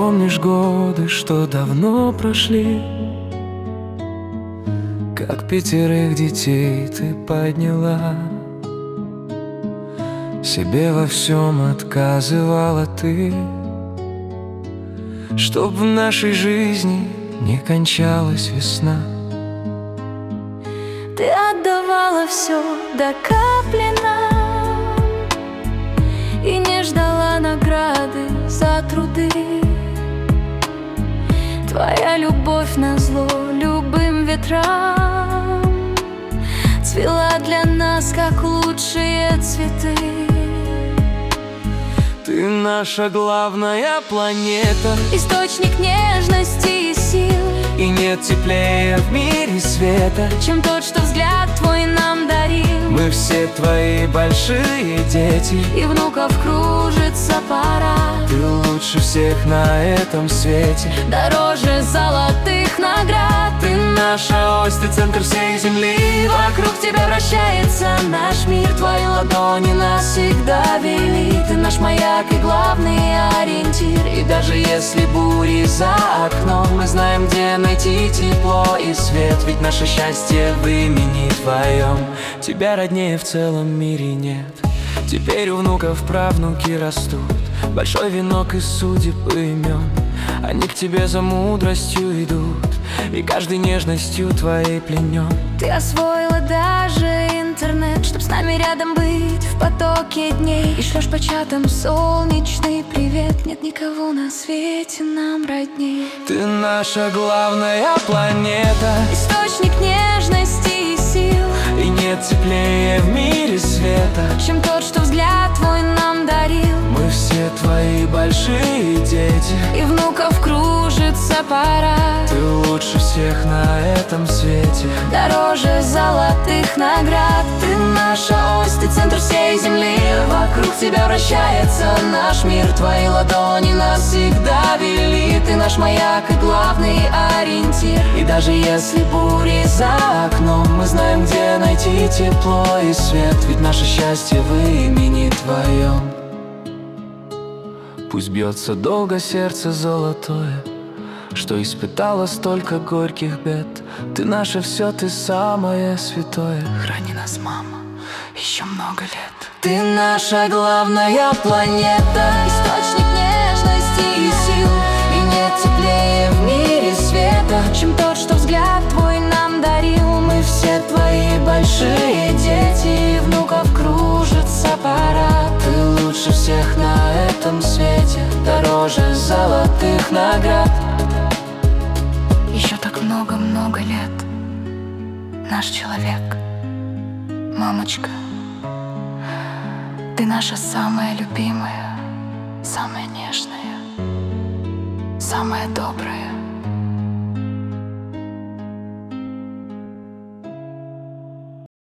помнишь годы, что давно прошли? Как 5 детей ты подняла, себе во всем отказывала ты, чтоб в нашей жизни не кончалась весна. Ты отдавала все до капли нам и не ждала награды за труды. Твоя любовь назло любым ветрам цвела для нас, как лучшие цветы. Ты наша главная планета, источник нежности и сил, и нет теплее в мире света, чем тот, что взгляд твой нам дарил. Мы все твои большие дети, и внуков кружится пора. Ты лучше всех на этом свете, дороже золотых наград. Ты наша ось, ты центр всей земли. Вокруг тебя вращается наш мир, твои ладони нас всегда вели. Ты наш маяк и главный ориентир. И даже если бури за окном, мы знаем, где найти тепло и свет. Ведь наше счастье в имени твоем. Тебя роднее в целом мире нет. Теперь у внуков правнуки растут, большой венок из судеб и имен. Они к тебе за мудростью идут, и каждой нежностью твоей пленен. Ты освоила даже интернет, чтоб с нами рядом быть в потоке дней. И шлешь по чатам солнечный привет. Нет никого на свете нам родней. Ты наша главная планета, источник нежности и сил, и нет теплее в мире света, чем тот, что взгляд твой нам дарил. Мы все твои большие дети, и внуков кружится пора. Ты лучше всех на этом свете, дороже золотых наград. Ты наша ось, ты центр всей земли. Вокруг тебя вращается наш мир, твои ладони нас всегда вели. Ты наш маяк и главный ориентир. И даже если бури за окном, мы знаем, где найти тепло и свет. Ведь наше счастье в имени твоем. Пусть бьется долго сердце золотое, что испытала столько горьких бед. Ты наше все, ты самое святое. Храни нас, мама, еще много лет. Ты наша главная планета, источник нежности и сил, и нет теплее в мире света, чем тот, что взгляд твой нам дарил. Мы все твои большие дети, и внуков кружится пора. Ты лучше всех на этом свете, дороже золотых наград. Еще так много-много лет, наш человек, мамочка. Ты наша самая любимая, самая нежная, самая добрая.